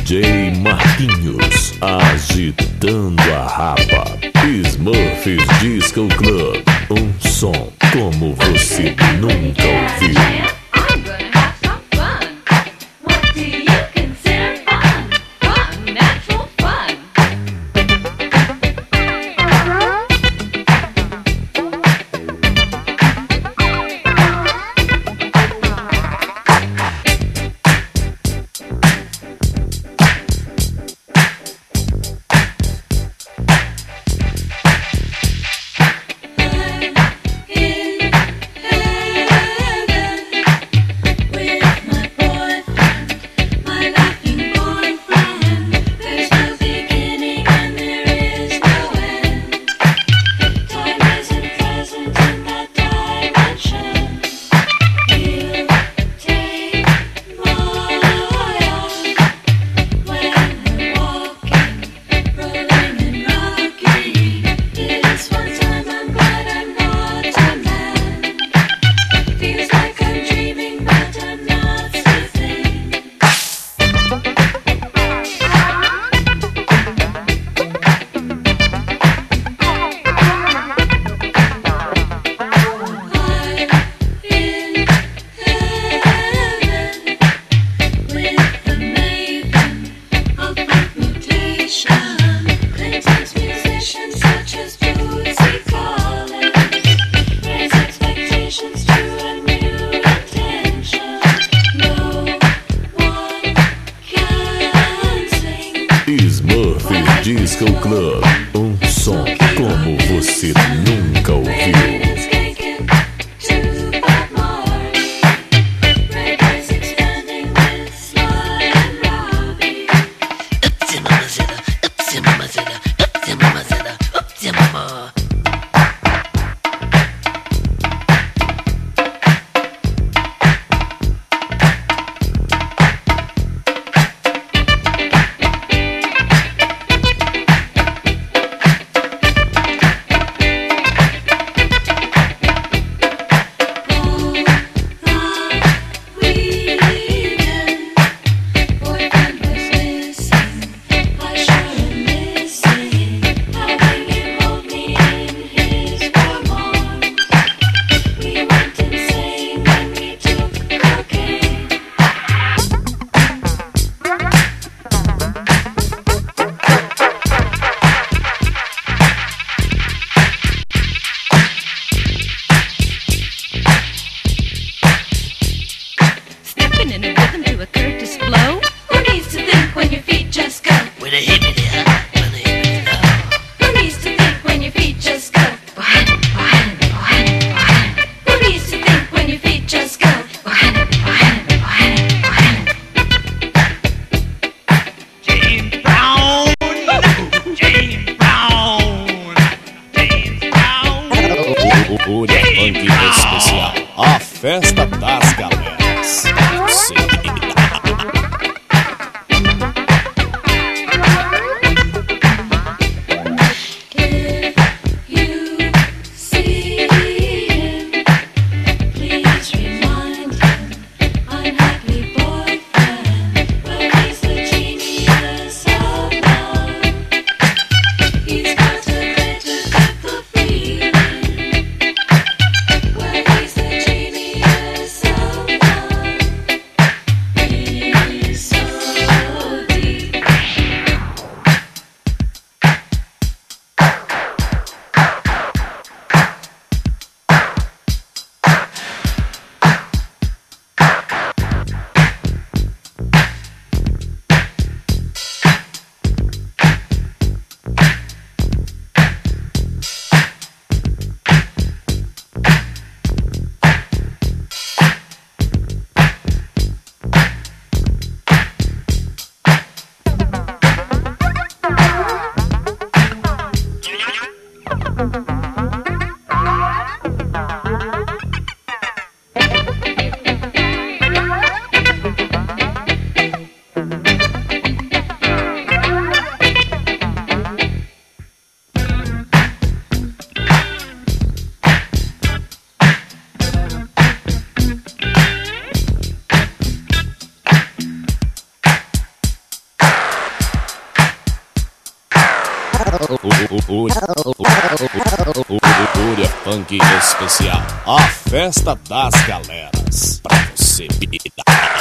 DJ Marquinhos, agitando a rapa. Smurfs Disco Club, um som como você nunca ouviu. Smurfs Disco Club, um som como você nunca ouviu. In a rhythm to a Curtis blow. Who needs to think when your feet just go? With a hippity hop, with a hippity hop. Who needs to think when your feet just go? Behind it, behind it, behind it, behind it. Who needs to think when your feet just go? Behind it, behind it, behind it, behind it. James Brown, James Brown, James Brown. O Funk especial, a festa das galeras. Fúria Funk especial, a festa das galeras, pra você pirar.